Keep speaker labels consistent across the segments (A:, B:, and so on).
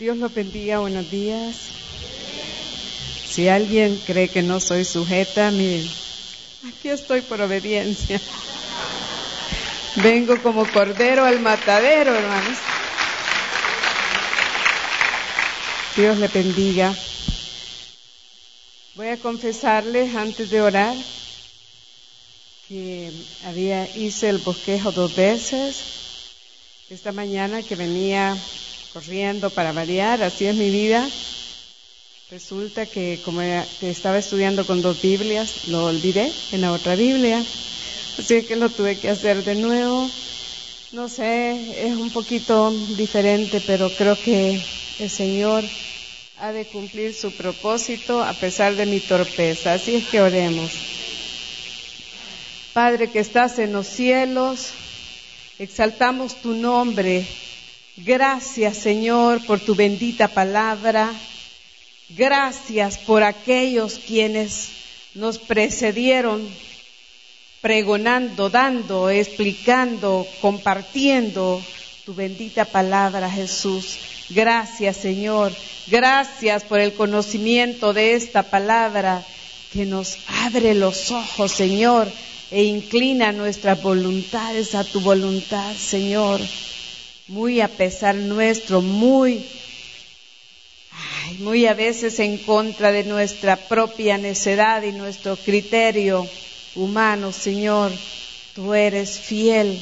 A: Dios los bendiga, buenos días. Si alguien cree que no soy sujeta, miren, aquí estoy por obediencia. Vengo como cordero al matadero, hermanos. Dios le bendiga. Voy a confesarles antes de orar que hice el bosquejo 2 veces. Esta mañana que venía corriendo para variar, así es mi vida. Resulta que como estaba estudiando con 2 Biblias, lo olvidé en la otra Biblia. Así que lo tuve que hacer de nuevo. No sé, es un poquito diferente, pero creo que el Señor ha de cumplir su propósito a pesar de mi torpeza. Así es que oremos. Padre que estás en los cielos, exaltamos tu nombre. Gracias, Señor, por tu bendita palabra. Gracias por aquellos quienes nos precedieron pregonando, dando, explicando, compartiendo tu bendita palabra, Jesús. Gracias, Señor. Gracias por el conocimiento de esta palabra que nos abre los ojos, Señor, e inclina nuestras voluntades a tu voluntad, Señor. Muy a pesar nuestro, muy a veces en contra de nuestra propia necedad y nuestro criterio humano, Señor. Tú eres fiel,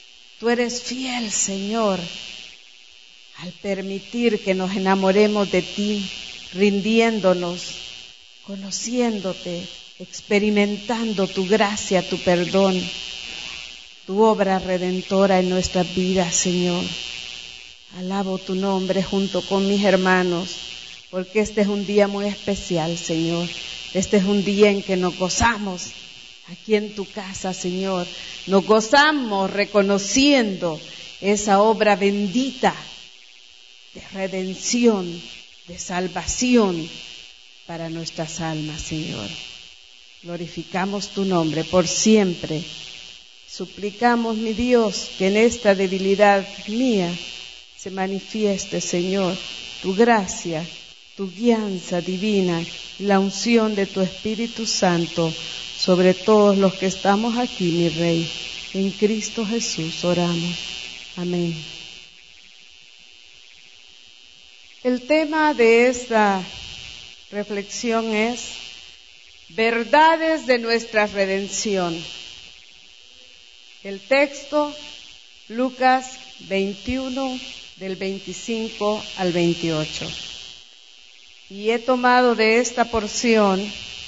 A: Señor, al permitir que nos enamoremos de ti, rindiéndonos, conociéndote, experimentando tu gracia, tu perdón, tu obra redentora en nuestras vidas, Señor. Alabo tu nombre junto con mis hermanos, porque este es un día muy especial, Señor. Este es un día en que nos gozamos aquí en tu casa, Señor. Nos gozamos reconociendo esa obra bendita de redención, de salvación para nuestras almas, Señor. Glorificamos tu nombre por siempre. Suplicamos, mi Dios, que en esta debilidad mía se manifieste, Señor, tu gracia, tu guianza divina, la unción de tu Espíritu Santo sobre todos los que estamos aquí, mi Rey. En Cristo Jesús oramos. Amén. El tema de esta reflexión es verdades de nuestra redención. El texto, Lucas 21, del 25 al 28. Y he tomado de esta porción: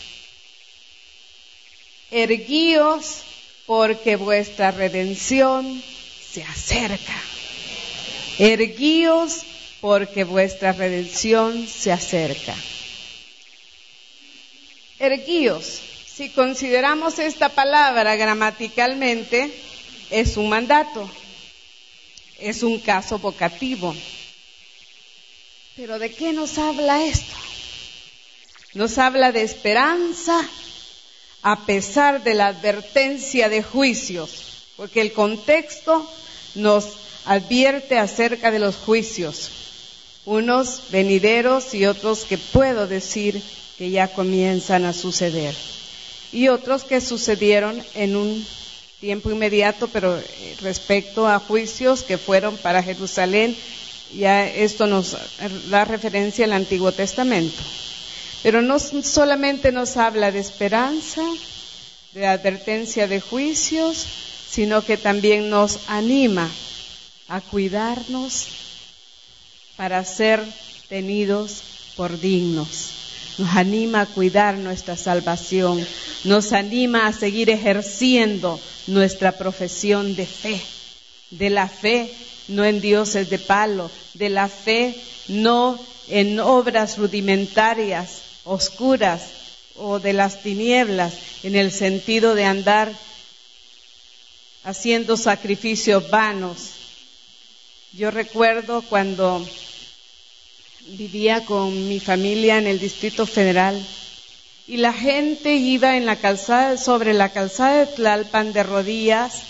A: erguíos porque vuestra redención se acerca. Erguíos porque vuestra redención se acerca. Erguíos, si consideramos esta palabra gramaticalmente, es un mandato, es un caso vocativo. Pero ¿de qué nos habla esto? Nos habla de esperanza a pesar de la advertencia de juicios, porque el contexto nos advierte acerca de los juicios, unos venideros y otros que puedo decir que ya comienzan a suceder, y otros que sucedieron en un tiempo inmediato, pero respecto a juicios que fueron para Jerusalén, ya esto nos da referencia al Antiguo Testamento. Pero no solamente nos habla de esperanza, de advertencia de juicios, sino que también nos anima a cuidarnos para ser tenidos por dignos. Nos anima a cuidar nuestra salvación, nos anima a seguir ejerciendo nuestra profesión de fe, de la fe no en dioses de palo, de la fe no en obras rudimentarias, oscuras o de las tinieblas, en el sentido de andar haciendo sacrificios vanos. Yo recuerdo cuando vivía con mi familia en el Distrito Federal y la gente iba en la calzada, sobre la calzada de Tlalpan de rodillas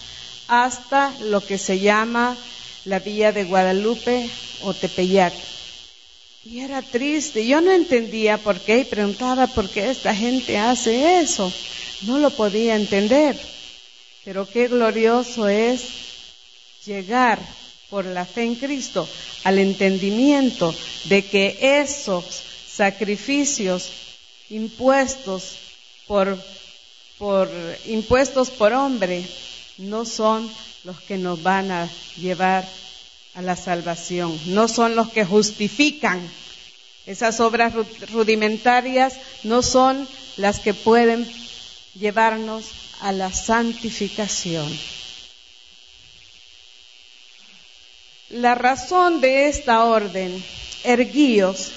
A: hasta lo que se llama la Villa de Guadalupe o Tepeyac. Y era triste. Yo no entendía por qué y preguntaba por qué esta gente hace eso. No lo podía entender. Pero qué glorioso es llegar por la fe en Cristo al entendimiento de que esos sacrificios impuestos por hombre no son los que nos van a llevar a la salvación, no son los que justifican. Esas obras rudimentarias no son las que pueden llevarnos a la santificación. La razón de esta orden, erguíos,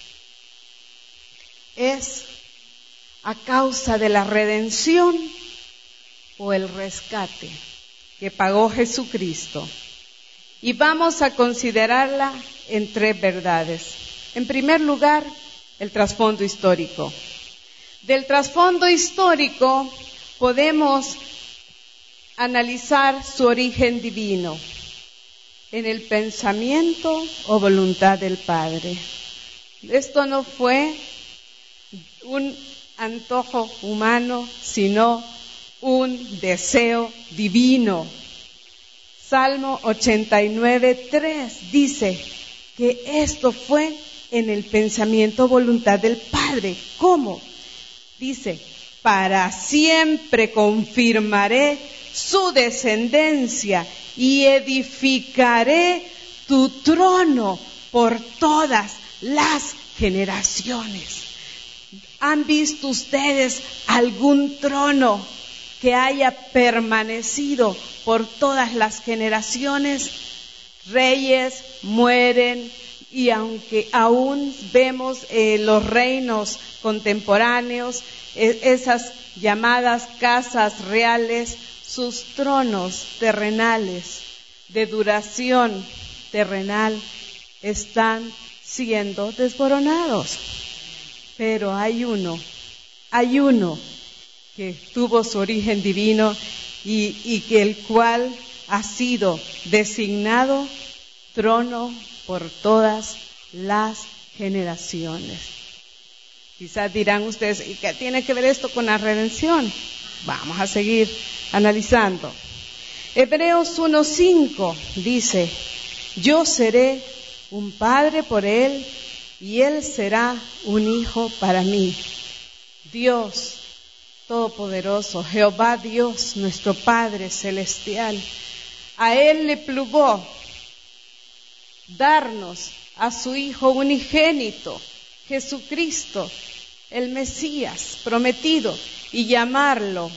A: es a causa de la redención o el rescate que pagó Jesucristo. Y vamos a considerarla en tres verdades. En primer lugar, el trasfondo histórico. Del trasfondo histórico podemos analizar su origen divino en el pensamiento o voluntad del Padre. Esto no fue un antojo humano, sino un deseo divino. Salmo 89:3 dice que esto fue en el pensamiento, voluntad del Padre. ¿Cómo? Dice, para siempre confirmaré su descendencia y edificaré tu trono por todas las generaciones. ¿Han visto ustedes algún trono que haya permanecido por todas las generaciones? Reyes mueren y aunque aún vemos los reinos contemporáneos, esas llamadas casas reales, sus tronos terrenales de duración terrenal están siendo desmoronados. Pero hay uno que tuvo su origen divino y que el cual ha sido designado trono por todas las generaciones. Quizás dirán ustedes, ¿y qué tiene que ver esto con la redención? Vamos a seguir analizando. Hebreos 1:5 dice, yo seré un padre por él y él será un hijo para mí. Dios Todopoderoso, Jehová Dios, nuestro Padre Celestial, a él le plugo darnos a su Hijo unigénito, Jesucristo, el Mesías prometido, y llamarlo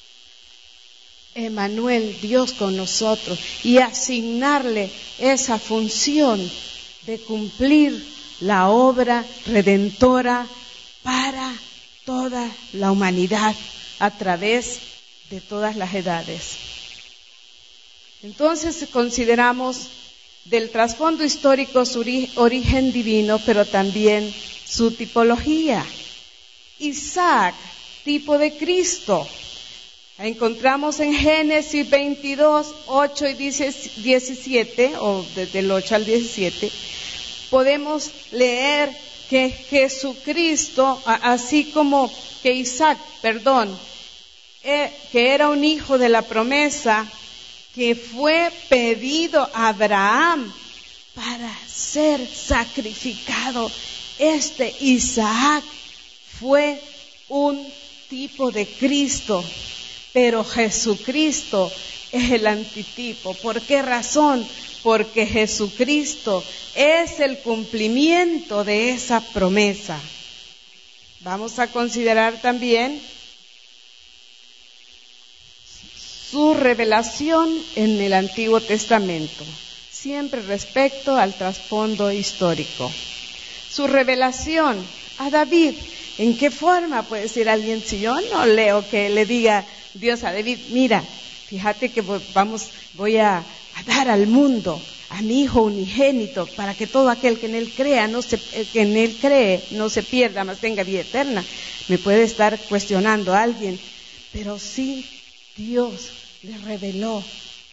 A: Emmanuel, Dios con nosotros, y asignarle esa función de cumplir la obra redentora para toda la humanidad a través de todas las edades. Entonces consideramos del trasfondo histórico su origen divino, pero también su tipología. Isaac, tipo de Cristo. Encontramos en Génesis 22, 8 y 17, o desde el 8 al 17, podemos leer que Jesucristo, así como que Isaac, que era un hijo de la promesa, que fue pedido a Abraham para ser sacrificado. Este Isaac fue un tipo de Cristo, pero Jesucristo es el antitipo. ¿Por qué razón? Porque Jesucristo es el cumplimiento de esa promesa. Vamos a considerar también su revelación en el Antiguo Testamento, siempre respecto al trasfondo histórico. Su revelación a David, ¿en qué forma? Puede decir alguien, si yo no leo que le diga Dios a David, mira, fíjate que voy a dar al mundo a mi Hijo unigénito para que todo aquel que en él cree no se pierda, mas tenga vida eterna. Me puede estar cuestionando a alguien, pero sí Dios le reveló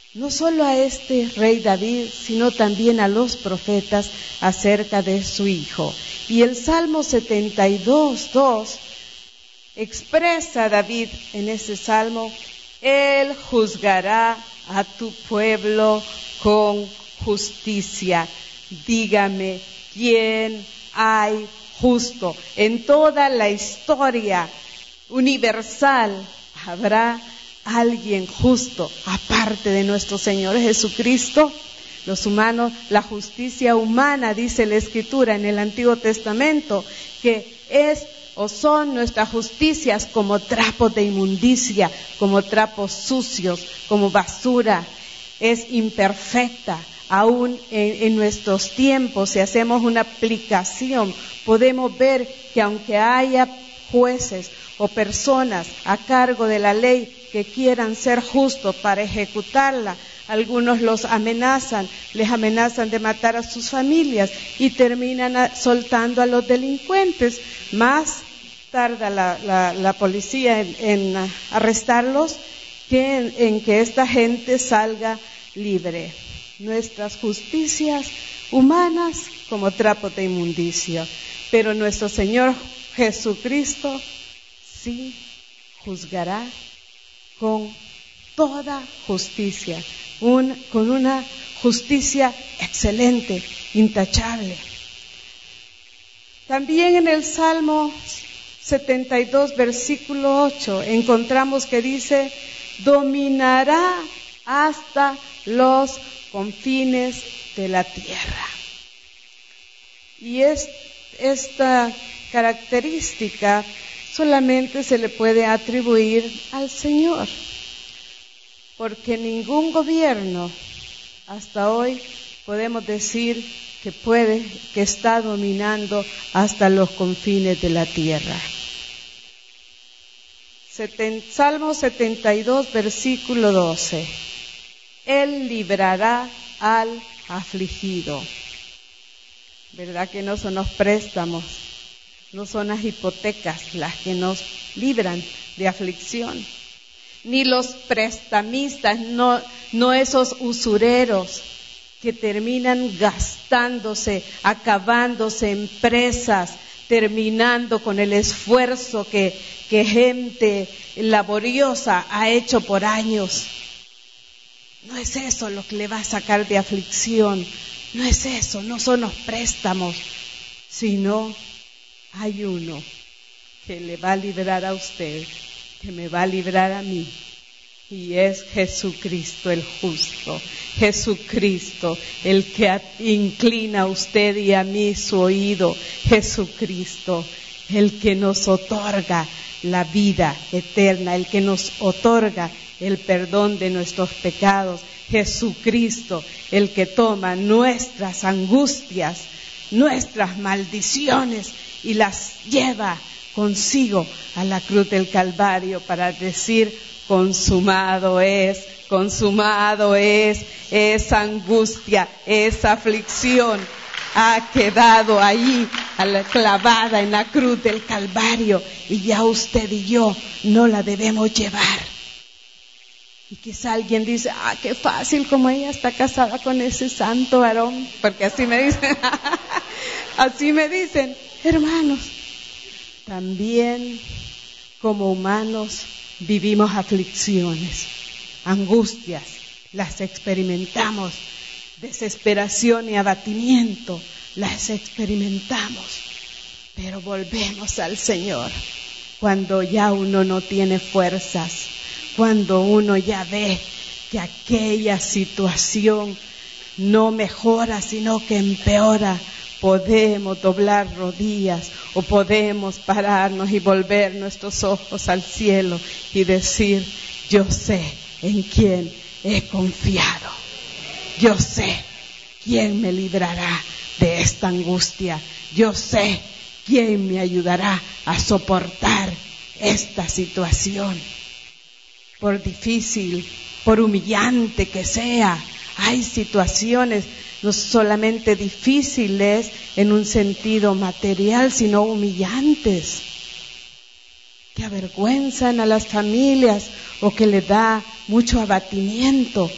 A: no solo a este rey David, sino también a los profetas acerca de su hijo. Y el Salmo 72:2 expresa David en ese salmo: Él juzgará a tu pueblo con justicia. Dígame, ¿quién hay justo? En toda la historia universal habrá alguien justo aparte de nuestro Señor Jesucristo. Los humanos, la justicia humana, dice la Escritura en el Antiguo Testamento, que es o son nuestras justicias como trapos de inmundicia, como trapos sucios, como basura. Es imperfecta. Aún en nuestros tiempos, si hacemos una aplicación, podemos ver que aunque haya jueces o personas a cargo de la ley que quieran ser justos para ejecutarla, algunos los amenazan, les amenazan de matar a sus familias y terminan soltando a los delincuentes. Más tarda la policía en arrestarlos que en que esta gente salga libre. Nuestras justicias humanas como trapos de inmundicia, pero nuestro Señor Jesucristo sí juzgará con toda justicia, con una justicia excelente, intachable. También en el Salmo 72, versículo 8, encontramos que dice: dominará hasta los confines de la tierra. Y esta característica solamente se le puede atribuir al Señor, porque ningún gobierno hasta hoy podemos decir que está dominando hasta los confines de la tierra. Salmo 72, versículo 12. Él librará al afligido. ¿Verdad que no son los préstamos, no son las hipotecas las que nos libran de aflicción? Ni los prestamistas, no esos usureros que terminan gastándose, acabándose en presas, terminando con el esfuerzo que gente laboriosa ha hecho por años. No es eso lo que le va a sacar de aflicción, no es eso, no son los préstamos, sino hay uno que le va a librar a usted, que me va a librar a mí, y es Jesucristo el justo, Jesucristo el que inclina a usted y a mí su oído, Jesucristo el que nos otorga la vida eterna, el que nos otorga el perdón de nuestros pecados, Jesucristo, el que toma nuestras angustias, nuestras maldiciones y las lleva consigo a la cruz del Calvario para decir: consumado es, esa angustia, esa aflicción ha quedado ahí clavada en la cruz del Calvario y ya usted y yo no la debemos llevar. Y quizá alguien dice: qué fácil, como ella está casada con ese santo varón, porque así me dicen, así me dicen. Hermanos, también como humanos vivimos aflicciones, angustias, las experimentamos, desesperación y abatimiento, las experimentamos, pero volvemos al Señor cuando ya uno no tiene fuerzas, cuando uno ya ve que aquella situación no mejora, sino que empeora. Podemos doblar rodillas o podemos pararnos y volver nuestros ojos al cielo y decir: yo sé en quién he confiado, yo sé quién me librará de esta angustia, yo sé quién me ayudará a soportar esta situación. Por difícil, por humillante que sea, hay situaciones no solamente difíciles en un sentido material, sino humillantes, que avergüenzan a las familias o que les da mucho abatimiento.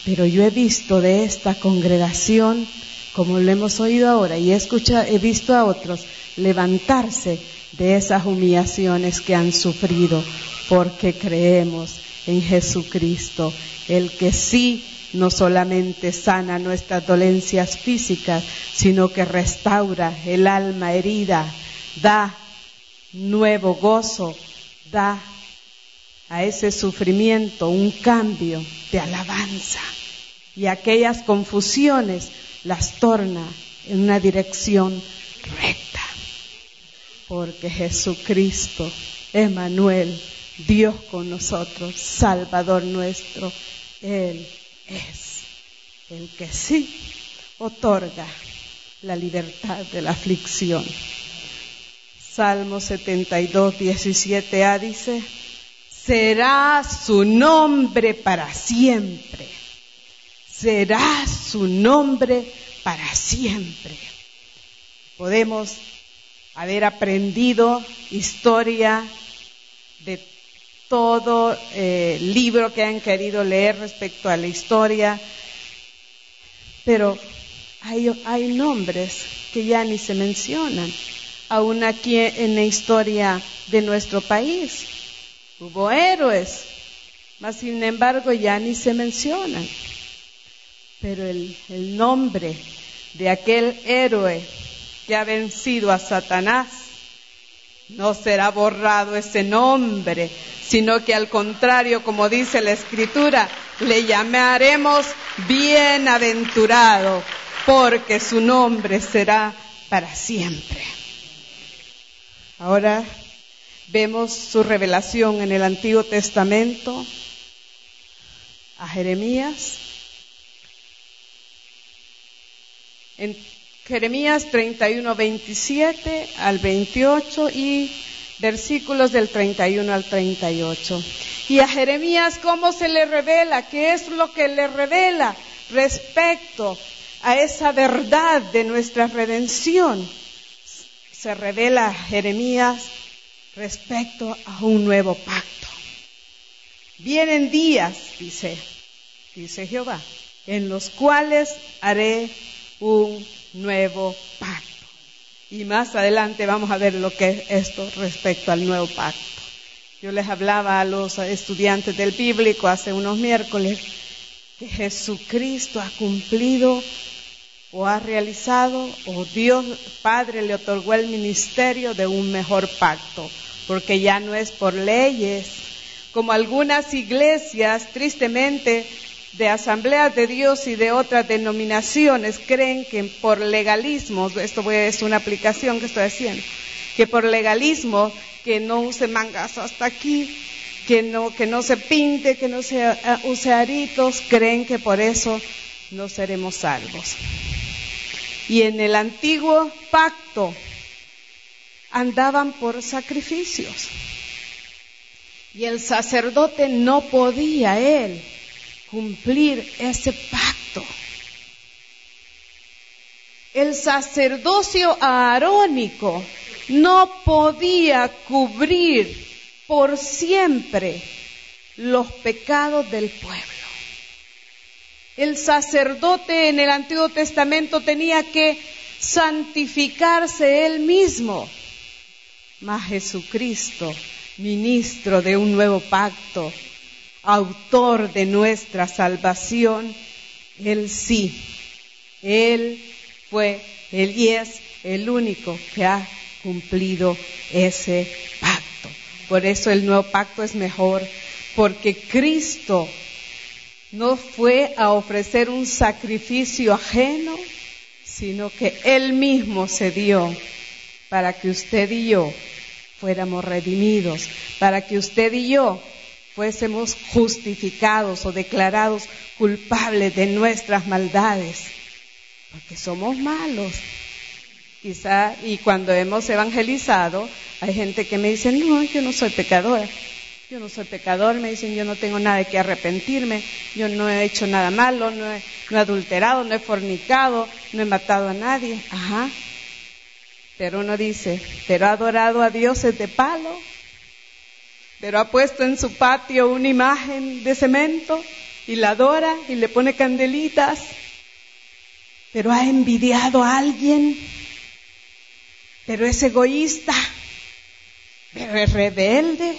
A: Pero yo he visto de esta congregación, como lo hemos oído ahora, y he visto a otros levantarse de esas humillaciones que han sufrido, porque creemos en Jesucristo, el que sí no solamente sana nuestras dolencias físicas, sino que restaura el alma herida, da nuevo gozo, da a ese sufrimiento un cambio de alabanza, y aquellas confusiones las torna en una dirección recta, porque Jesucristo, Emmanuel, Dios con nosotros, Salvador nuestro, Él es el que sí otorga la libertad de la aflicción. Salmo 72, 17a dice: será su nombre para siempre. Será su nombre para siempre. Podemos haber aprendido historia de todo libro que han querido leer respecto a la historia, pero hay nombres que ya ni se mencionan. Aún aquí en la historia de nuestro país hubo héroes, mas sin embargo ya ni se mencionan. Pero el nombre de aquel héroe que ha vencido a Satanás, no será borrado ese nombre, sino que al contrario, como dice la Escritura, le llamaremos bienaventurado, porque su nombre será para siempre. Ahora vemos su revelación en el Antiguo Testamento a Jeremías. En Jeremías 31, 27 al 28 y versículos del 31 al 38. Y a Jeremías, ¿cómo se le revela? ¿Qué es lo que le revela respecto a esa verdad de nuestra redención? Se revela a Jeremías respecto a un nuevo pacto. Vienen días, dice Jehová, en los cuales haré un nuevo pacto. Y más adelante vamos a ver lo que es esto respecto al nuevo pacto. Yo les hablaba a los estudiantes del bíblico hace unos miércoles que Jesucristo ha cumplido o ha realizado, o Dios Padre le otorgó el ministerio de un mejor pacto, porque ya no es por leyes, como algunas iglesias, tristemente, de Asambleas de Dios y de otras denominaciones creen que por legalismo, esto es una aplicación que estoy haciendo, que por legalismo, que no use mangas hasta aquí, que no se pinte, que no se use aritos, creen que por eso no seremos salvos. Y en el antiguo pacto andaban por sacrificios, y el sacerdote no podía cumplir ese pacto. El sacerdocio aarónico no podía cubrir por siempre los pecados del pueblo. El sacerdote en el Antiguo Testamento tenía que santificarse él mismo. Mas Jesucristo, ministro de un nuevo pacto, autor de nuestra salvación, Él sí, Él y es el único que ha cumplido ese pacto. Por eso el nuevo pacto es mejor, porque Cristo no fue a ofrecer un sacrificio ajeno, sino que Él mismo se dio para que usted y yo fuéramos redimidos, para que usted y yo fuésemos justificados o declarados culpables de nuestras maldades, porque somos malos. Quizá, y cuando hemos evangelizado, hay gente que me dice, no, yo no soy pecadora. Yo no soy pecador, me dicen, yo no tengo nada de que arrepentirme, yo no he hecho nada malo, no he adulterado, no he fornicado, no he matado a nadie. Ajá. Pero uno dice, pero ha adorado a dioses de palo, pero ha puesto en su patio una imagen de cemento, y la adora y le pone candelitas, pero ha envidiado a alguien, pero es egoísta, pero es rebelde.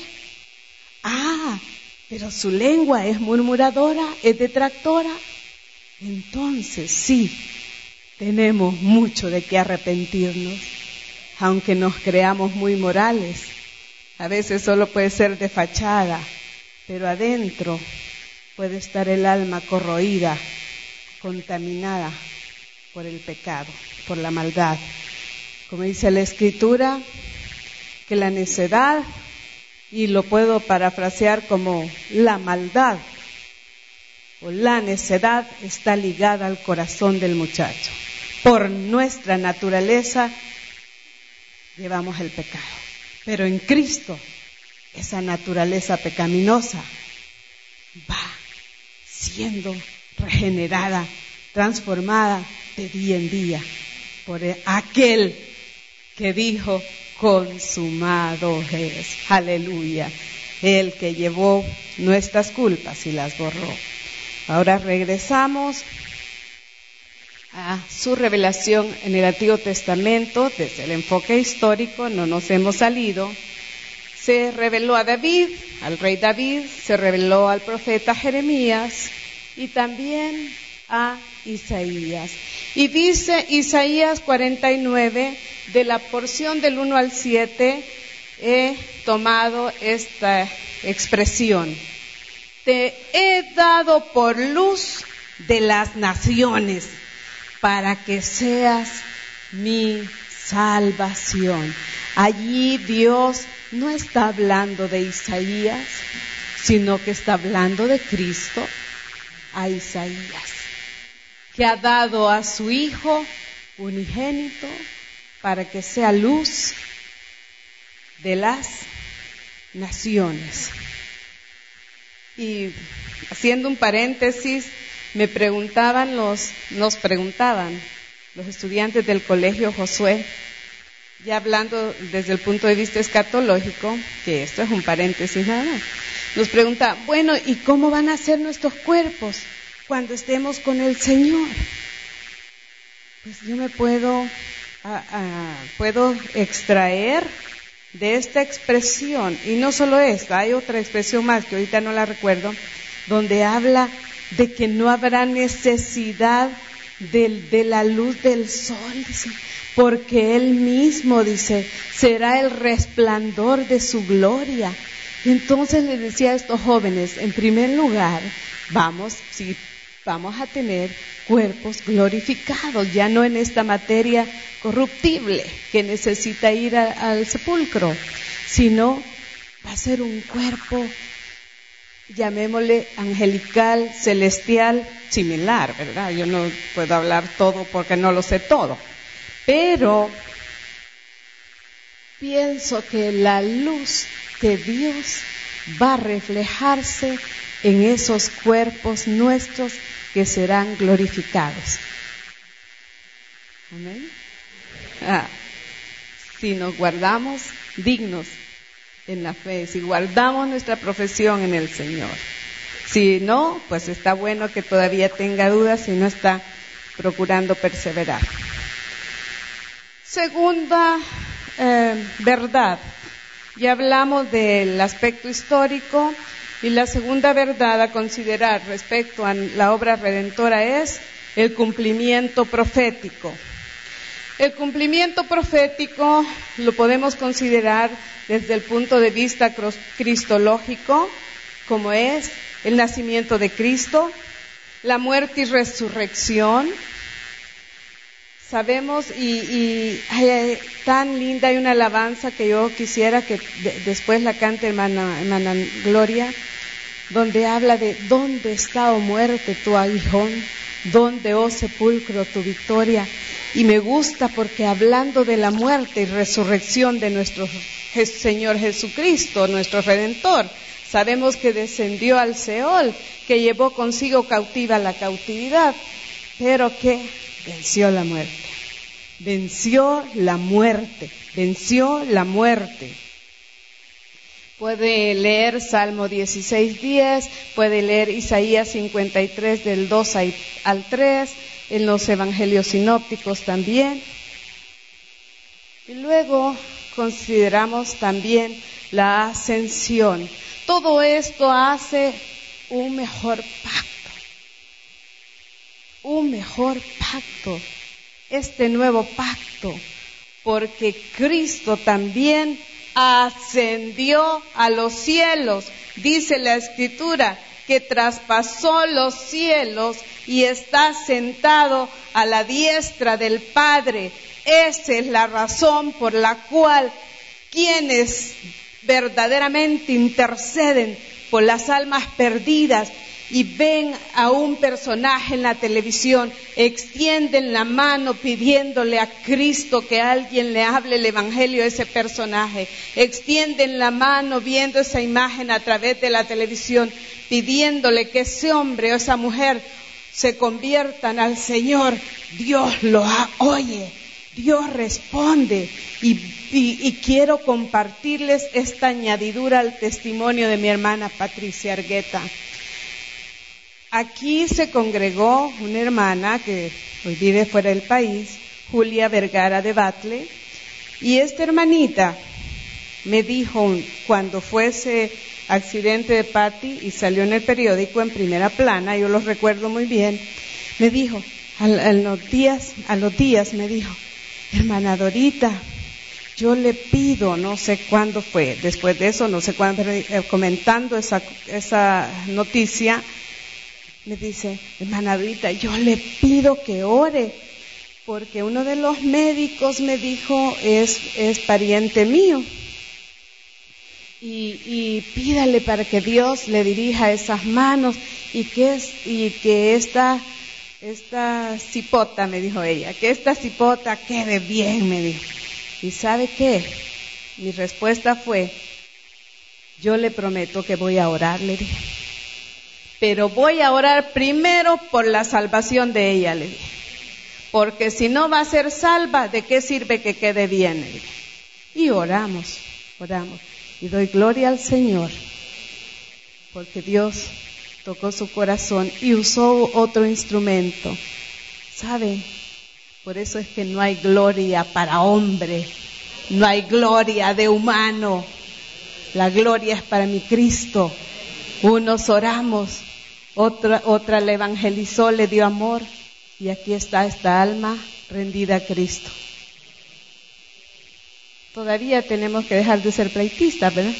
A: Pero su lengua es murmuradora, es detractora. Entonces sí, tenemos mucho de qué arrepentirnos, aunque nos creamos muy morales. A veces solo puede ser de fachada, pero adentro puede estar el alma corroída, contaminada por el pecado, por la maldad. Como dice la Escritura, que la necedad, y lo puedo parafrasear como la maldad o la necedad, está ligada al corazón del muchacho. Por nuestra naturaleza llevamos el pecado, pero en Cristo esa naturaleza pecaminosa va siendo regenerada, transformada de día en día por aquel que dijo: consumado es. Aleluya. El que llevó nuestras culpas y las borró. Ahora regresamos a su revelación en el Antiguo Testamento. Desde el enfoque histórico no nos hemos salido. Se reveló a David, al rey David, se reveló al profeta Jeremías y también a Isaías. Y dice Isaías 49, de la porción del 1 al 7, he tomado esta expresión: te he dado por luz de las naciones, para que seas mi salvación. Allí Dios no está hablando de Isaías, sino que está hablando de Cristo a Isaías, que ha dado a su Hijo unigénito para que sea luz de las naciones. Y haciendo un paréntesis, nos preguntaban los estudiantes del colegio Josué, ya hablando desde el punto de vista escatológico, que esto es un paréntesis nada más, nos pregunta, bueno, ¿y cómo van a ser nuestros cuerpos cuando estemos con el Señor? Pues yo me puedo extraer de esta expresión, y no solo esta, hay otra expresión más que ahorita no la recuerdo, donde habla de que no habrá necesidad de la luz del sol, dice, porque Él mismo, dice, será el resplandor de su gloria. Entonces les decía a estos jóvenes, en primer lugar, vamos a tener cuerpos glorificados, ya no en esta materia corruptible que necesita ir al sepulcro, sino va a ser un cuerpo, llamémosle angelical, celestial, similar, ¿verdad? Yo no puedo hablar todo porque no lo sé todo, pero pienso que la luz de Dios va a reflejarse en esos cuerpos nuestros que serán glorificados. Amén. Si nos guardamos dignos en la fe, si guardamos nuestra profesión en el Señor. Si no, pues está bueno que todavía tenga dudas y no está procurando perseverar. Segunda verdad. Ya hablamos del aspecto histórico, y la segunda verdad a considerar respecto a la obra redentora es el cumplimiento profético. El cumplimiento profético lo podemos considerar desde el punto de vista cristológico, como es el nacimiento de Cristo, la muerte y resurrección. Sabemos, y tan linda, hay una alabanza que yo quisiera que después la cante hermana Gloria, donde habla de ¿dónde está, oh muerte, tu aguijón? ¿Dónde, oh sepulcro, tu victoria? Y me gusta porque hablando de la muerte y resurrección de nuestro Señor Jesucristo, nuestro Redentor, sabemos que descendió al Seol, que llevó consigo cautiva la cautividad, pero que venció la muerte. Venció la muerte. Puede leer Salmo 16:10, puede leer Isaías 53 del 2 al 3, en los evangelios sinópticos también. Y luego consideramos también la ascensión. Todo esto hace un mejor pacto, este nuevo pacto, porque Cristo también ascendió a los cielos. Dice la Escritura que traspasó los cielos y está sentado a la diestra del Padre. Esa es la razón por la cual quienes verdaderamente interceden por las almas perdidas y ven a un personaje en la televisión, extienden la mano pidiéndole a Cristo que alguien le hable el evangelio a ese personaje, extienden la mano viendo esa imagen a través de la televisión, pidiéndole que ese hombre o esa mujer se conviertan al Señor. Dios lo oye, Dios responde, y quiero compartirles esta añadidura al testimonio de mi hermana Patricia Argueta. Aquí se congregó una hermana que hoy vive fuera del país, Julia Vergara de Batle, y esta hermanita me dijo, cuando fue ese accidente de Patty y salió en el periódico en primera plana, yo lo recuerdo muy bien, me dijo, a los días me dijo, hermana Dorita, yo le pido, no sé cuándo fue, después de eso, no sé cuándo, pero comentando esa noticia, me dice, hermana Dorita, yo le pido que ore, porque uno de los médicos me dijo, es pariente mío, y pídale para que Dios le dirija esas manos, y que esta cipota, me dijo ella, que esta cipota quede bien, me dijo. ¿Y sabe qué? Mi respuesta fue, yo le prometo que voy a orar, le dije. Pero voy a orar primero por la salvación de ella, le dije. Porque si no va a ser salva, ¿de qué sirve que quede bien? Le dije. Y oramos. Y doy gloria al Señor, porque Dios tocó su corazón y usó otro instrumento. ¿Sabe? Por eso es que no hay gloria para hombre, no hay gloria de humano. La gloria es para mi Cristo. Unos oramos, otra le evangelizó, le dio amor, y aquí está esta alma rendida a Cristo. Todavía tenemos que dejar de ser pleitistas, ¿verdad?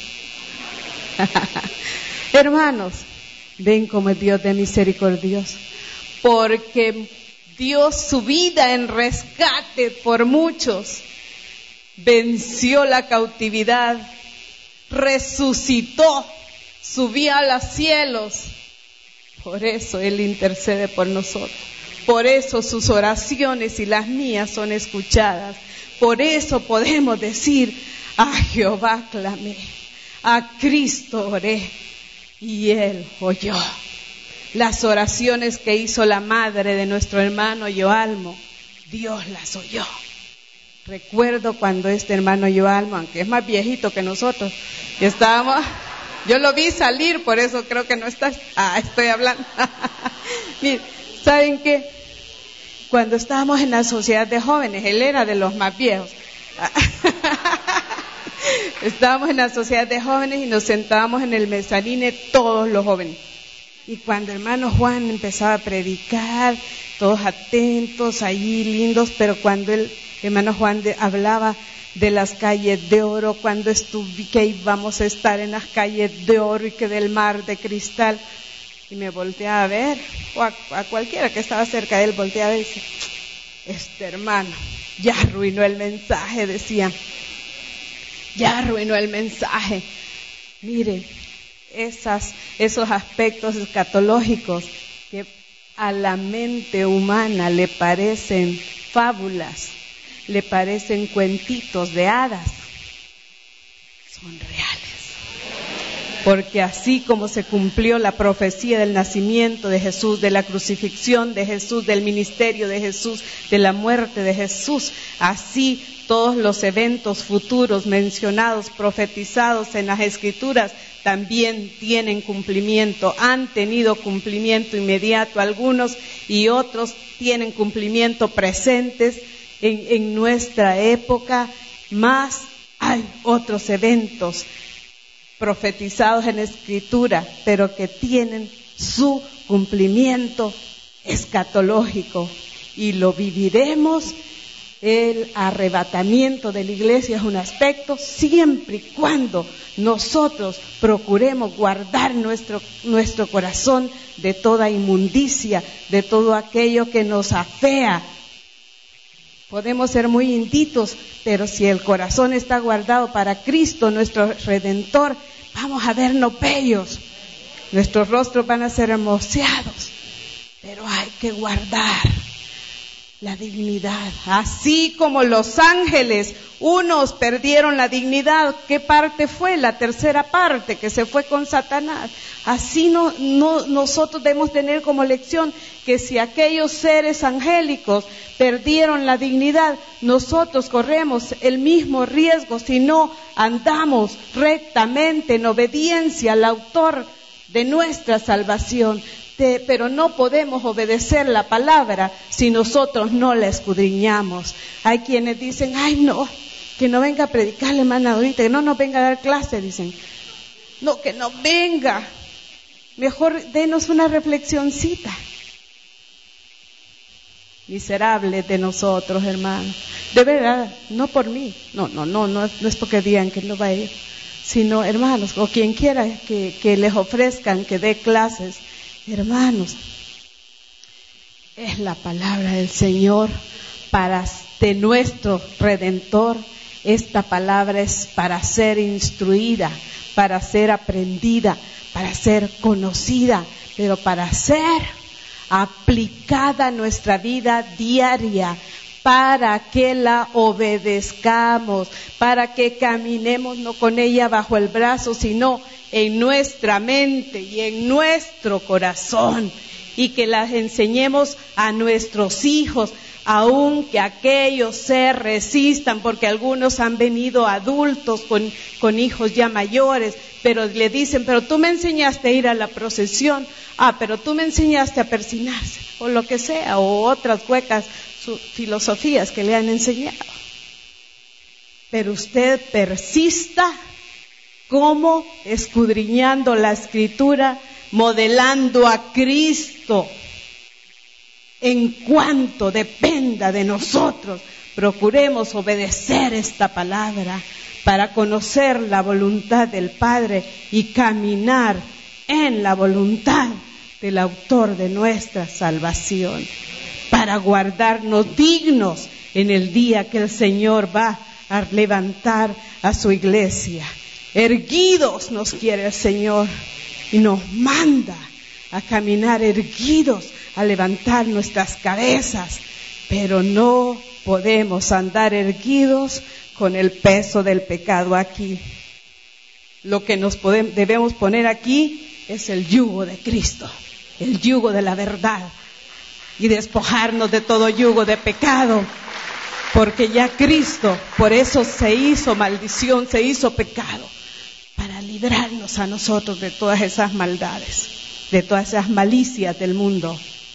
A: Hermanos, ven como es Dios de misericordioso, porque dio su vida en rescate por muchos, venció la cautividad, resucitó, subió a los cielos. Por eso Él intercede por nosotros. Por eso sus oraciones y las mías son escuchadas. Por eso podemos decir, a Jehová clamé, a Cristo oré, y Él oyó. Las oraciones que hizo la madre de nuestro hermano Yoalmo, Dios las oyó. Recuerdo cuando este hermano Yoalmo, aunque es más viejito que nosotros, yo lo vi salir, por eso creo que no está, estoy hablando. Miren, ¿saben qué? Cuando estábamos en la sociedad de jóvenes, él era de los más viejos. Estábamos en la sociedad de jóvenes y nos sentábamos en el mezanine todos los jóvenes. Y cuando hermano Juan empezaba a predicar, todos atentos, allí lindos, pero cuando el hermano Juan hablaba de las calles de oro, cuando que íbamos a estar en las calles de oro y que del mar de cristal, y me volteaba a ver, o a cualquiera que estaba cerca de él, volteaba y decía, este hermano ya arruinó el mensaje, decía, ya arruinó el mensaje. Mire, esos aspectos escatológicos que a la mente humana le parecen fábulas, le parecen cuentitos de hadas, son reales. porque así como se cumplió la profecía del nacimiento de Jesús, de la crucifixión de Jesús, del ministerio de Jesús, de la muerte de Jesús, así todos los eventos futuros mencionados, profetizados en las Escrituras, también tienen cumplimiento, han tenido cumplimiento inmediato algunos y otros tienen cumplimiento presentes en nuestra época, más hay otros eventos profetizados en Escritura, pero que tienen su cumplimiento escatológico y lo viviremos. El arrebatamiento de la iglesia es un aspecto siempre y cuando nosotros procuremos guardar nuestro corazón de toda inmundicia, de todo aquello que nos afea. Podemos ser muy inditos, pero si el corazón está guardado para Cristo, nuestro Redentor, vamos a vernos bellos. Nuestros rostros van a ser hermoseados, pero hay que guardar la dignidad. Así como los ángeles, unos perdieron la dignidad. ¿Qué parte fue? La tercera parte, que se fue con Satanás. Así nosotros debemos tener como lección que si aquellos seres angélicos perdieron la dignidad, nosotros corremos el mismo riesgo si no andamos rectamente en obediencia al autor de nuestra salvación. Pero no podemos obedecer la palabra si nosotros no la escudriñamos. Hay quienes dicen, ay no, que no venga a predicarle, hermana, ahorita, que no nos venga a dar clase, dicen. No, que no venga. Mejor denos una reflexioncita. Miserables de nosotros, hermanos. De verdad, no por mí. No es porque digan que no va a ir. Sino, hermanos, o quien quiera que les ofrezcan que dé clases. Hermanos, es la palabra del Señor de nuestro Redentor. Esta palabra es para ser instruida, para ser aprendida, para ser conocida, pero para ser aplicada a nuestra vida diaria, para que la obedezcamos, para que caminemos no con ella bajo el brazo, sino en nuestra mente y en nuestro corazón, y que las enseñemos a nuestros hijos, aunque aquellos se resistan, porque algunos han venido adultos con hijos ya mayores, pero le dicen, pero tú me enseñaste a ir a la procesión, pero tú me enseñaste a persinarse, o lo que sea, o otras huecas filosofías que le han enseñado. Pero usted persista como escudriñando la Escritura, modelando a Cristo. En cuanto dependa de nosotros, procuremos obedecer esta palabra para conocer la voluntad del Padre y caminar en la voluntad del autor de nuestra salvación, para guardarnos dignos en el día que el Señor va a levantar a su iglesia. Erguidos nos quiere el Señor y nos manda a caminar erguidos, a levantar nuestras cabezas, pero no podemos andar erguidos con el peso del pecado aquí. Lo que debemos poner aquí es el yugo de Cristo, el yugo de la verdad, y despojarnos de todo yugo de pecado, porque ya Cristo, por eso se hizo maldición, se hizo pecado, para librarnos a nosotros de todas esas maldades, de todas esas malicias del mundo.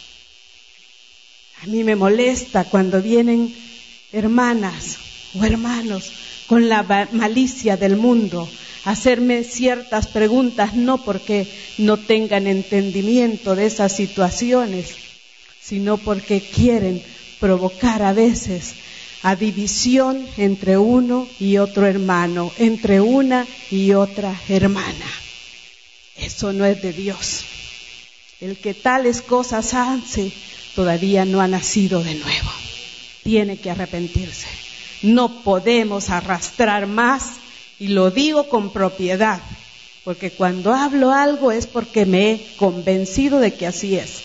A: A mí me molesta cuando vienen hermanas o hermanos con la malicia del mundo a hacerme ciertas preguntas, no porque no tengan entendimiento de esas situaciones, sino porque quieren provocar a veces a división entre uno y otro hermano, entre una y otra hermana. Eso no es de Dios. El que tales cosas hace todavía no ha nacido de nuevo. Tiene que arrepentirse. No podemos arrastrar más, y lo digo con propiedad, porque cuando hablo algo es porque me he convencido de que así es.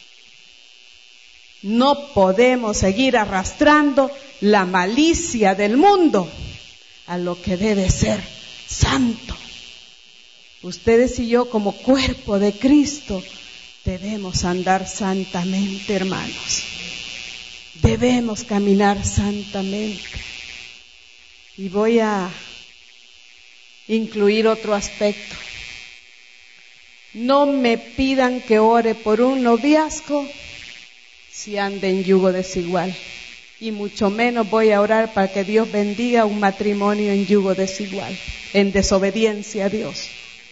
A: No podemos seguir arrastrando la malicia del mundo a lo que debe ser santo. Ustedes y yo como cuerpo de Cristo debemos andar santamente, hermanos. Debemos caminar santamente. Y voy a incluir otro aspecto. No me pidan que ore por un noviazgo si anda en yugo desigual. Y mucho menos voy a orar para que Dios bendiga un matrimonio en yugo desigual, en desobediencia a Dios.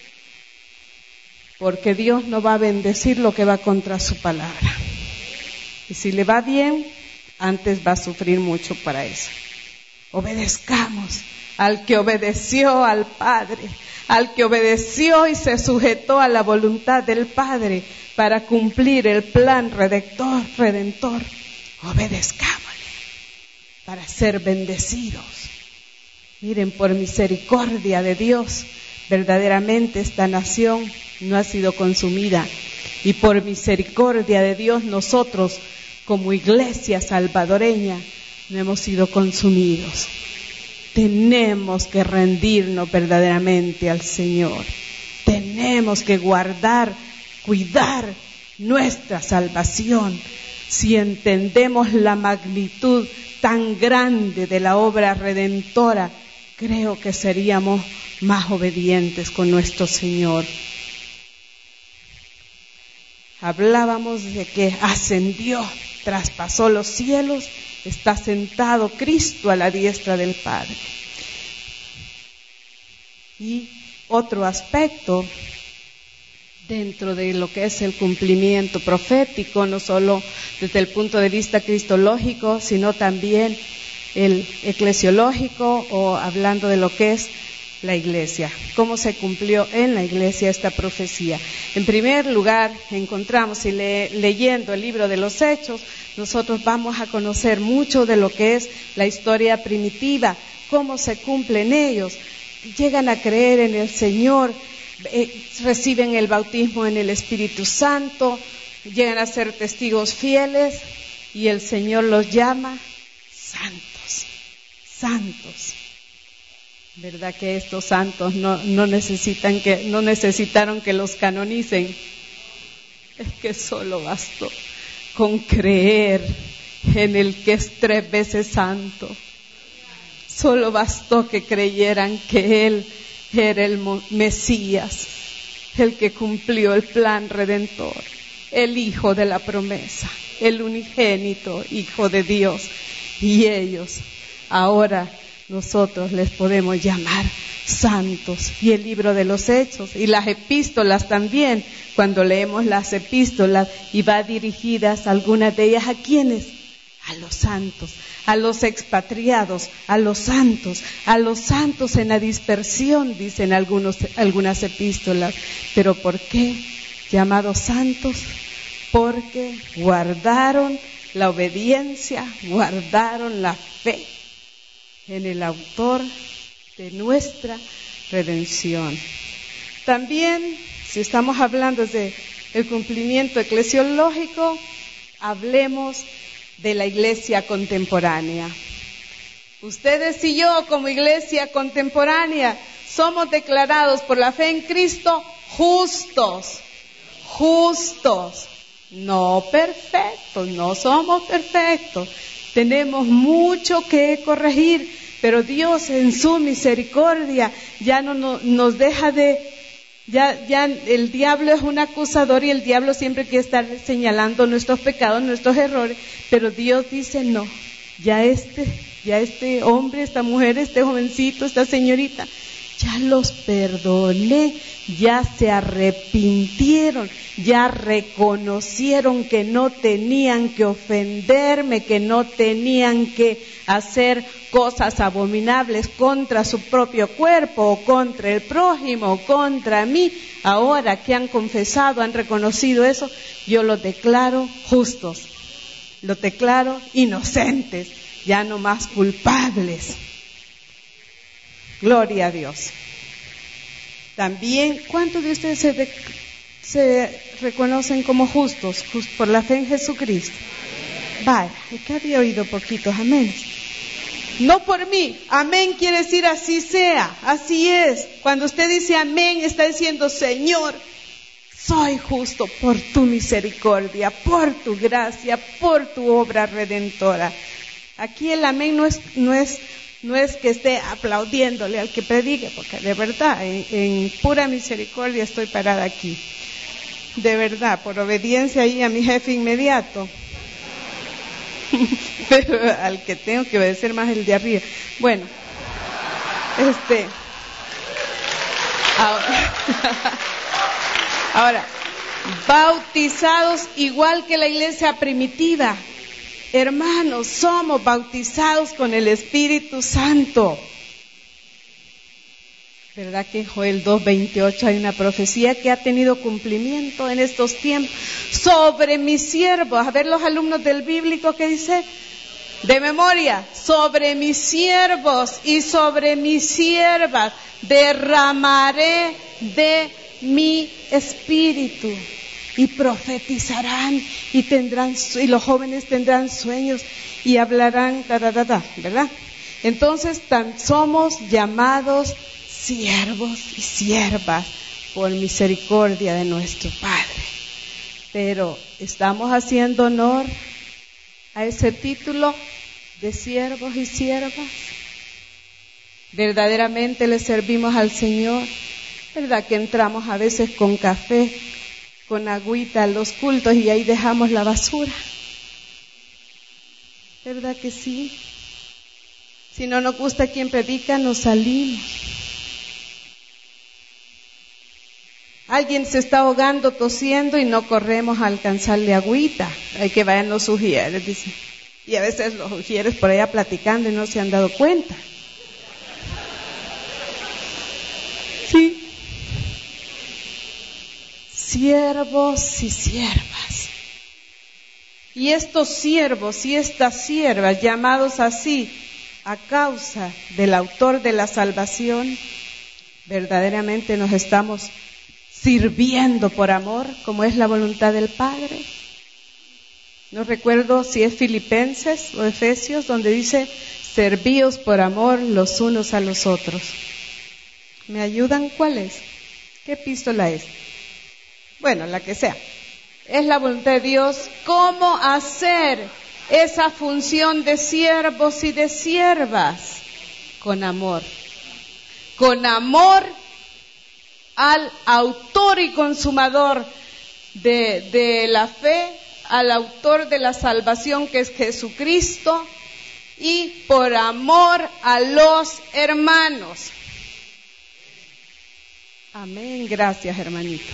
A: Porque Dios no va a bendecir lo que va contra su palabra. Y si le va bien, antes va a sufrir mucho para eso. Obedezcamos al que obedeció al Padre, al que obedeció y se sujetó a la voluntad del Padre para cumplir el plan redentor. Obedezcámosle para ser bendecidos. Miren, por misericordia de Dios, verdaderamente esta nación no ha sido consumida. Y por misericordia de Dios, nosotros, como iglesia salvadoreña, no hemos sido consumidos. Tenemos que rendirnos verdaderamente al Señor. Tenemos que guardar, cuidar nuestra salvación. Si entendemos la magnitud tan grande de la obra redentora, creo que seríamos más obedientes con nuestro Señor. Hablábamos de que ascendió, traspasó los cielos, está sentado Cristo a la diestra del Padre. Y otro aspecto dentro de lo que es el cumplimiento profético, no solo desde el punto de vista cristológico, sino también el eclesiológico, o hablando de lo que es la iglesia, cómo se cumplió en la iglesia esta profecía. En primer lugar, encontramos, y leyendo el libro de los Hechos, nosotros vamos a conocer mucho de lo que es la historia primitiva, cómo se cumplen ellos, llegan a creer en el Señor, reciben el bautismo en el Espíritu Santo, llegan a ser testigos fieles, y el Señor los llama santos, santos. ¿Verdad que estos santos no necesitaron que los canonicen? Es que solo bastó con creer en el que es 3 veces santo. Solo bastó que creyeran que Él era el Mesías, el que cumplió el plan redentor, el Hijo de la promesa, el unigénito Hijo de Dios. Y ellos ahora nosotros les podemos llamar santos. Y el libro de los Hechos y las epístolas también, cuando leemos las epístolas, y va dirigidas algunas de ellas, ¿a quiénes? A los santos, a los expatriados, a los santos en la dispersión, dicen algunas epístolas. ¿Pero por qué llamados santos? Porque guardaron la obediencia, guardaron la fe en el autor de nuestra redención. También, si estamos hablando de el cumplimiento eclesiológico, hablemos de la iglesia contemporánea. Ustedes y yo, como iglesia contemporánea, somos declarados por la fe en Cristo justos, no perfectos, no somos perfectos. Tenemos mucho que corregir, pero Dios en su misericordia ya no nos deja ya el diablo es un acusador, y el diablo siempre quiere estar señalando nuestros pecados, nuestros errores, pero Dios dice no, ya este hombre, esta mujer, este jovencito, esta señorita, ya los perdoné, ya se arrepintieron, ya reconocieron que no tenían que ofenderme, que no tenían que hacer cosas abominables contra su propio cuerpo, o contra el prójimo, o contra mí. Ahora que han confesado, han reconocido eso, yo los declaro justos, los declaro inocentes, ya no más culpables. Gloria a Dios. También, ¿cuántos de ustedes se reconocen como justos por la fe en Jesucristo? Vaya, es que había oído poquitos amén. No por mí. Amén quiere decir así sea, así es. Cuando usted dice amén, está diciendo, Señor, soy justo por tu misericordia, por tu gracia, por tu obra redentora. Aquí el amén no es que esté aplaudiéndole al que predique, porque de verdad, en pura misericordia estoy parada aquí. De verdad, por obediencia ahí a mi jefe inmediato. Pero al que tengo que obedecer más el de arriba. Bueno, ahora, bautizados igual que la iglesia primitiva. Hermanos, somos bautizados con el Espíritu Santo. ¿Verdad que en Joel 2:28 hay una profecía que ha tenido cumplimiento en estos tiempos? Sobre mis siervos, a ver los alumnos del bíblico que dice, de memoria, sobre mis siervos y sobre mis siervas derramaré de mi espíritu y profetizarán y los jóvenes tendrán sueños y hablarán, ¿verdad? Entonces somos llamados siervos y siervas por misericordia de nuestro Padre. Pero ¿estamos haciendo honor a ese título de siervos y siervas? ¿Verdaderamente le servimos al Señor? ¿Verdad que entramos a veces con café, con agüita a los cultos y ahí dejamos la basura? ¿Verdad que sí? Si no nos gusta quien predica, nos salimos. Alguien se está ahogando, tosiendo y no corremos a alcanzarle agüita. Hay que vayan los ujieres, dice. Y a veces los ujieres por allá platicando y no se han dado cuenta. Sí. Siervos y siervas. Y estos siervos y estas siervas, llamados así a causa del autor de la salvación, verdaderamente nos estamos sirviendo por amor, como es la voluntad del Padre. No recuerdo si es Filipenses o Efesios, donde dice, servíos por amor los unos a los otros. ¿Me ayudan? ¿Cuál es? ¿Qué epístola es? Bueno, la que sea. Es la voluntad de Dios cómo hacer esa función de siervos y de siervas con amor. Con amor al autor y consumador de la fe, al autor de la salvación que es Jesucristo, y por amor a los hermanos. Amén, gracias hermanito.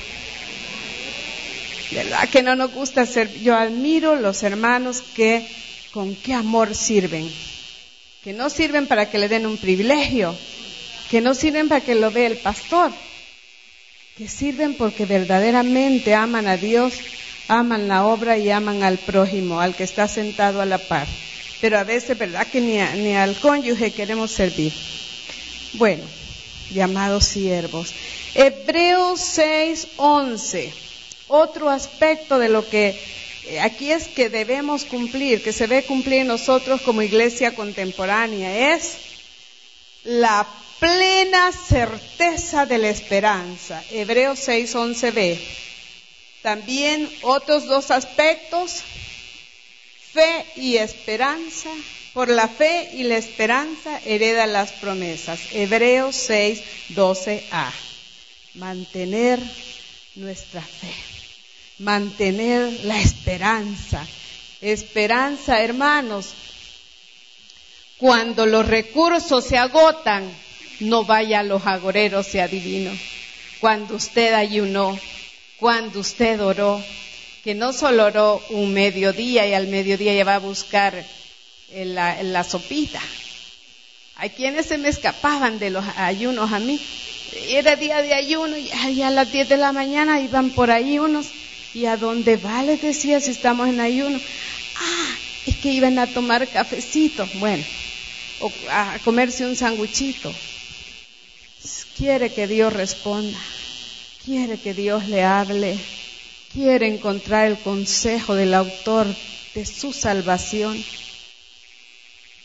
A: ¿Verdad que no nos gusta ser? Yo admiro los hermanos que con qué amor sirven, que no sirven para que le den un privilegio, que no sirven para que lo vea el pastor, que sirven porque verdaderamente aman a Dios, aman la obra y aman al prójimo, al que está sentado a la par. Pero a veces, ¿verdad que ni al cónyuge queremos servir? Bueno, llamados siervos. Hebreos 6:11. Otro aspecto de lo que aquí es que debemos cumplir, que se ve cumplir nosotros como iglesia contemporánea, es la plena certeza de la esperanza. Hebreos 6:11b. También otros dos aspectos, fe y esperanza. Por la fe y la esperanza hereda las promesas. Hebreos 6:12a. Mantener nuestra fe. Mantener la esperanza. Esperanza, hermanos. Cuando los recursos se agotan, no vaya a los agoreros y adivinos. Cuando usted ayunó, cuando usted oró, que no solo oró un mediodía y al mediodía ya va a buscar la sopita. Hay quienes se me escapaban de los ayunos a mí. Era día de ayuno y a las 10 de la mañana iban por ahí unos. ¿Y a dónde va? Les decía si estamos en ayuno. Es que iban a tomar cafecito. Bueno, o a comerse un sanguchito. Quiere que Dios responda. Quiere que Dios le hable. Quiere encontrar el consejo del autor de su salvación.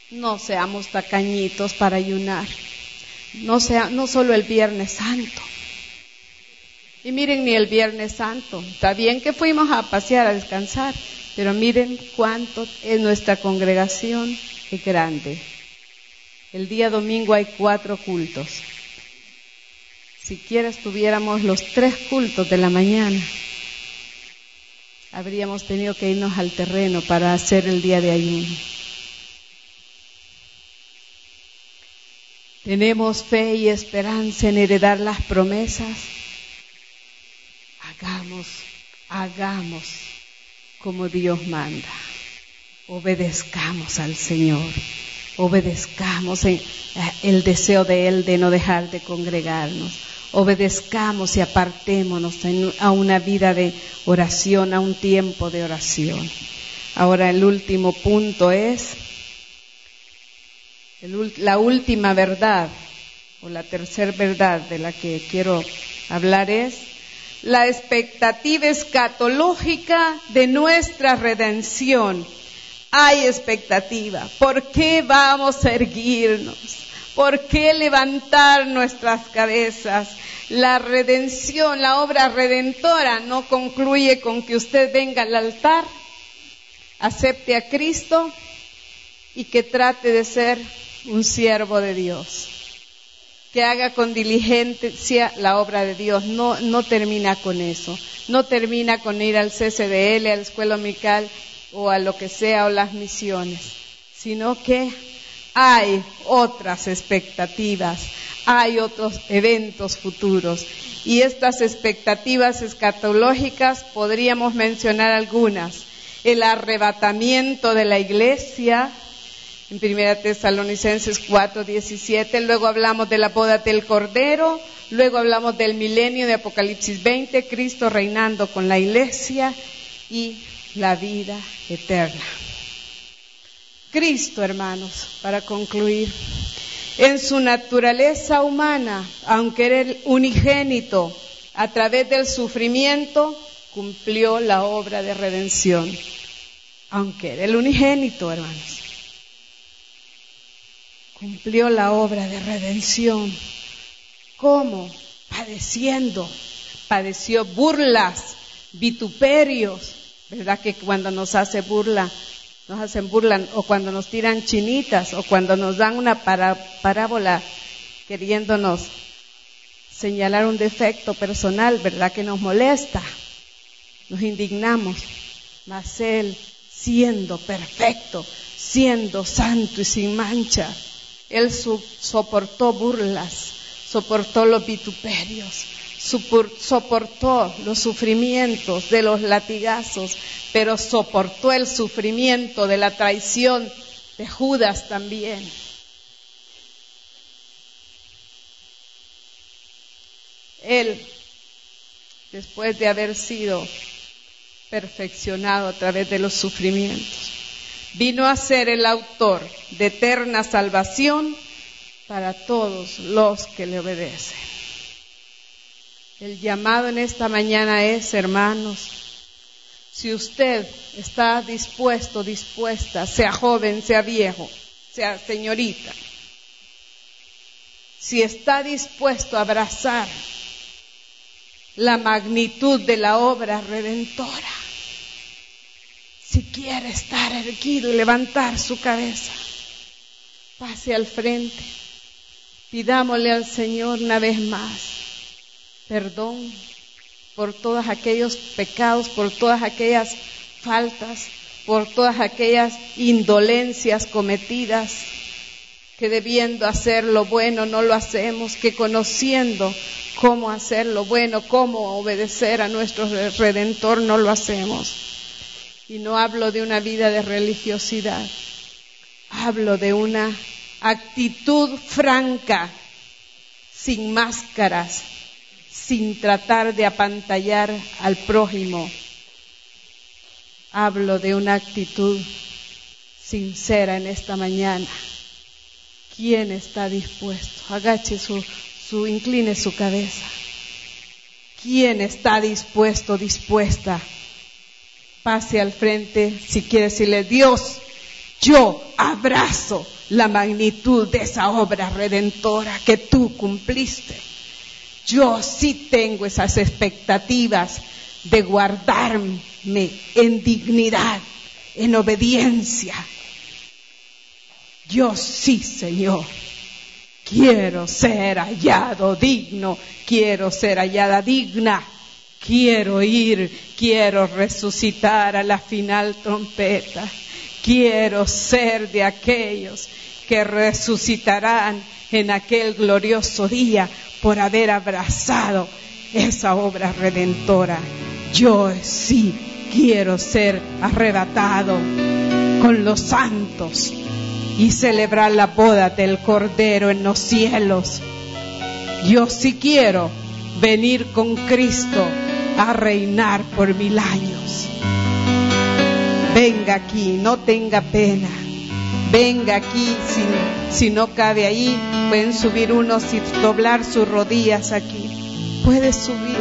A: No seamos tacañitos para ayunar. No solo el Viernes Santo. Y miren, ni el Viernes Santo. Está bien que fuimos a pasear, a descansar, pero miren cuánto es nuestra congregación, es grande. El día domingo hay 4 cultos. Siquiera estuviéramos los 3 cultos de la mañana, habríamos tenido que irnos al terreno para hacer el día de ayuno. ¿Tenemos fe y esperanza en heredar las promesas? Hagamos como Dios manda. Obedezcamos al Señor. Obedezcamos el deseo de Él de no dejar de congregarnos. Obedezcamos y apartémonos a una vida de oración, a un tiempo de oración. Ahora el último punto es, la última verdad, o la tercera verdad de la que quiero hablar es la expectativa escatológica de nuestra redención. Hay expectativa. ¿Por qué vamos a erguirnos? ¿Por qué levantar nuestras cabezas? La redención, la obra redentora no concluye con que usted venga al altar, acepte a Cristo y que trate de ser un siervo de Dios, que haga con diligencia la obra de Dios. No termina con eso, no termina con ir al CCDL, a la escuela dominical o a lo que sea, o las misiones, sino que hay otras expectativas, hay otros eventos futuros, y estas expectativas escatológicas podríamos mencionar algunas: el arrebatamiento de la iglesia, en 1 Tesalonicenses 4:17, luego hablamos de la boda del Cordero, luego hablamos del milenio de Apocalipsis 20, Cristo reinando con la iglesia y la vida eterna. Cristo, hermanos, para concluir, en su naturaleza humana, aunque era el unigénito, a través del sufrimiento cumplió la obra de redención. Aunque era el unigénito, hermanos, cumplió la obra de redención. ¿Cómo? Padeciendo. Padeció burlas, vituperios. ¿Verdad que cuando nos hacen burla, o cuando nos tiran chinitas, o cuando nos dan una parábola queriéndonos señalar un defecto personal, ¿verdad que nos molesta? Nos indignamos. Mas Él, siendo perfecto, siendo santo y sin mancha, Él soportó burlas, soportó los vituperios, soportó los sufrimientos de los latigazos, pero soportó el sufrimiento de la traición de Judas también. Él, después de haber sido perfeccionado a través de los sufrimientos, vino a ser el autor de eterna salvación para todos los que le obedecen. El llamado en esta mañana es, hermanos, si usted está dispuesto, dispuesta, sea joven, sea viejo, sea señorita, si está dispuesto a abrazar la magnitud de la obra redentora, si quiere estar erguido y levantar su cabeza, pase al frente, pidámosle al Señor una vez más perdón por todos aquellos pecados, por todas aquellas faltas, por todas aquellas indolencias cometidas, que debiendo hacer lo bueno no lo hacemos, que conociendo cómo hacer lo bueno, cómo obedecer a nuestro Redentor no lo hacemos. Y no hablo de una vida de religiosidad, hablo de una actitud franca, sin máscaras, sin tratar de apantallar al prójimo. Hablo de una actitud sincera en esta mañana. ¿Quién está dispuesto? Agache incline su cabeza. ¿Quién está dispuesto, dispuesta? Pase al frente si quiere decirle: Dios, yo abrazo la magnitud de esa obra redentora que tú cumpliste. Yo sí tengo esas expectativas de guardarme en dignidad, en obediencia. Yo sí, Señor, quiero ser hallado digno, quiero ser hallada digna, quiero resucitar a la final trompeta, quiero ser de aquellos que resucitarán en aquel glorioso día por haber abrazado esa obra redentora. Yo sí quiero ser arrebatado con los santos y celebrar la boda del Cordero en los cielos. Yo sí quiero venir con Cristo a reinar por 1000 años. Venga aquí, no tenga pena. Venga aquí, si no cabe ahí, pueden subir unos y doblar sus rodillas aquí. Puede subir.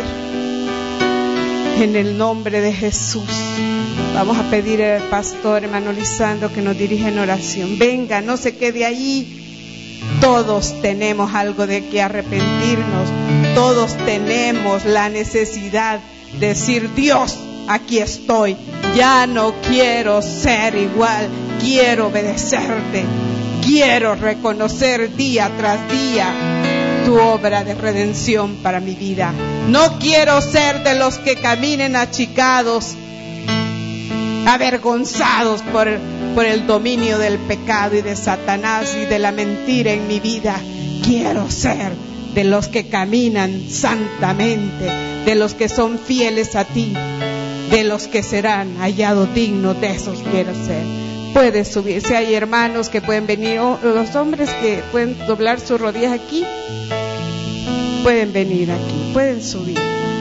A: En el nombre de Jesús. Vamos a pedir al pastor hermano Lisandro que nos dirija en oración. Venga, no se quede ahí. Todos tenemos algo de que arrepentirnos. Todos tenemos la necesidad de decir: Dios, aquí estoy. Ya no quiero ser igual. Quiero obedecerte. Quiero reconocer día tras día tu obra de redención para mi vida. No quiero ser de los que caminen achicados, avergonzados por el dominio del pecado y de Satanás y de la mentira en mi vida. Quiero ser de los que caminan santamente, de los que son fieles a ti, de los que serán hallados dignos. De esos quiero ser. Puede subirse. Hay hermanos que pueden venir, los hombres que pueden doblar sus rodillas aquí, pueden venir aquí, pueden subir.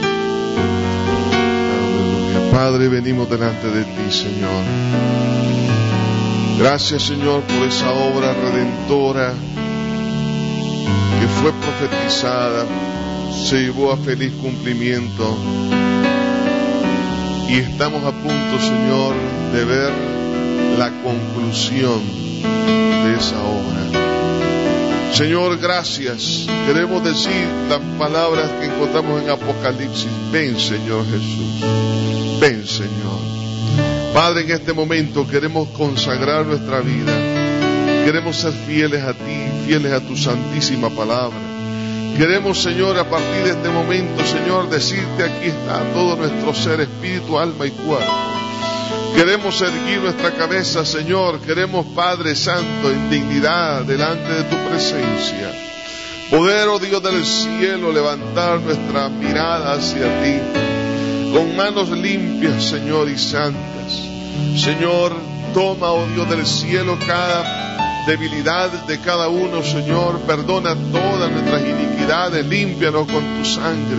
B: Padre, venimos delante de ti, Señor. Gracias, Señor, por esa obra redentora que fue profetizada, se llevó a feliz cumplimiento. Y estamos a punto, Señor, de ver la conclusión de esa obra. Señor, gracias. Queremos decir las palabras que encontramos en Apocalipsis. Ven, Señor Jesús. Ven, Señor. Padre, en este momento queremos consagrar nuestra vida. Queremos ser fieles a ti, fieles a tu santísima palabra. Queremos, Señor, a partir de este momento, Señor, decirte: aquí está todo nuestro ser, espíritu, alma y cuerpo. Queremos erguir nuestra cabeza, Señor. Queremos, Padre Santo, en dignidad delante de tu presencia. Poder, oh Dios del cielo, levantar nuestra mirada hacia ti. Con manos limpias, Señor, y santas. Señor, toma, oh Dios del cielo, cada debilidad de cada uno, Señor. Perdona todas nuestras iniquidades. Límpianos con tu sangre.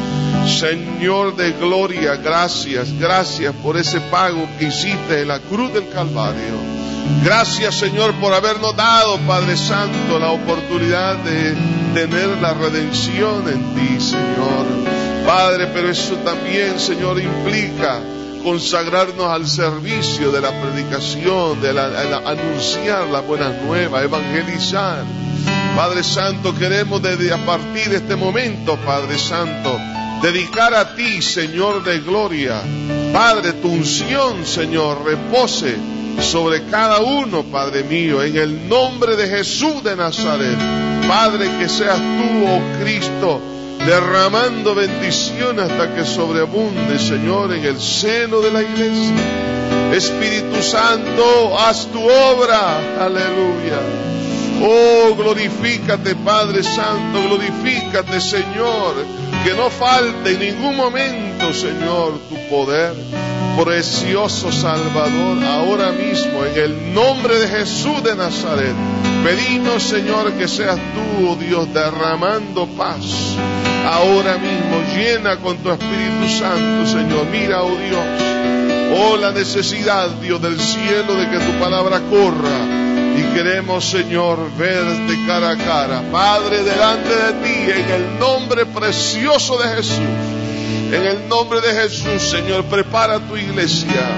B: Señor de gloria, gracias por ese pago que hiciste en la cruz del Calvario. Gracias, Señor, por habernos dado, Padre Santo, la oportunidad de tener la redención en ti, Señor. Padre, pero eso también, Señor, implica consagrarnos al servicio de la predicación, de anunciar las buenas nuevas, evangelizar. Padre Santo, queremos desde a partir de este momento, Padre Santo, dedicar a ti, Señor de gloria. Padre, tu unción, Señor, repose sobre cada uno, Padre mío, en el nombre de Jesús de Nazaret. Padre, que seas tú, oh Cristo, derramando bendición hasta que sobreabunde, Señor, en el seno de la iglesia. Espíritu Santo, haz tu obra. Aleluya. Oh, glorifícate, Padre Santo, glorifícate, Señor. Que no falte en ningún momento, Señor, tu poder. Precioso Salvador, ahora mismo, en el nombre de Jesús de Nazaret, pedimos, Señor, que seas tú, oh Dios, derramando paz. Ahora mismo, llena con tu Espíritu Santo, Señor. Mira, oh Dios, oh la necesidad, Dios del cielo, de que tu palabra corra. Y queremos, Señor, verte cara a cara, Padre, delante de ti, en el nombre precioso de Jesús. En el nombre de Jesús, Señor, prepara tu iglesia.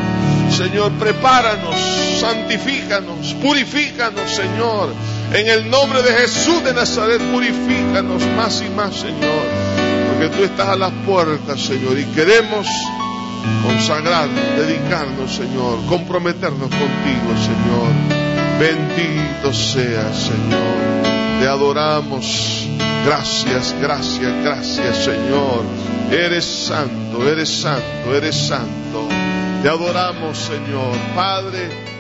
B: Señor, prepáranos, santifícanos, purifícanos, Señor. En el nombre de Jesús de Nazaret, purifícanos más y más, Señor. Porque tú estás a las puertas, Señor, y queremos consagrar, dedicarnos, Señor, comprometernos contigo, Señor. Bendito seas, Señor. Te adoramos. Gracias, gracias, gracias, Señor. Eres santo, eres santo, eres santo. Te adoramos, Señor. Padre,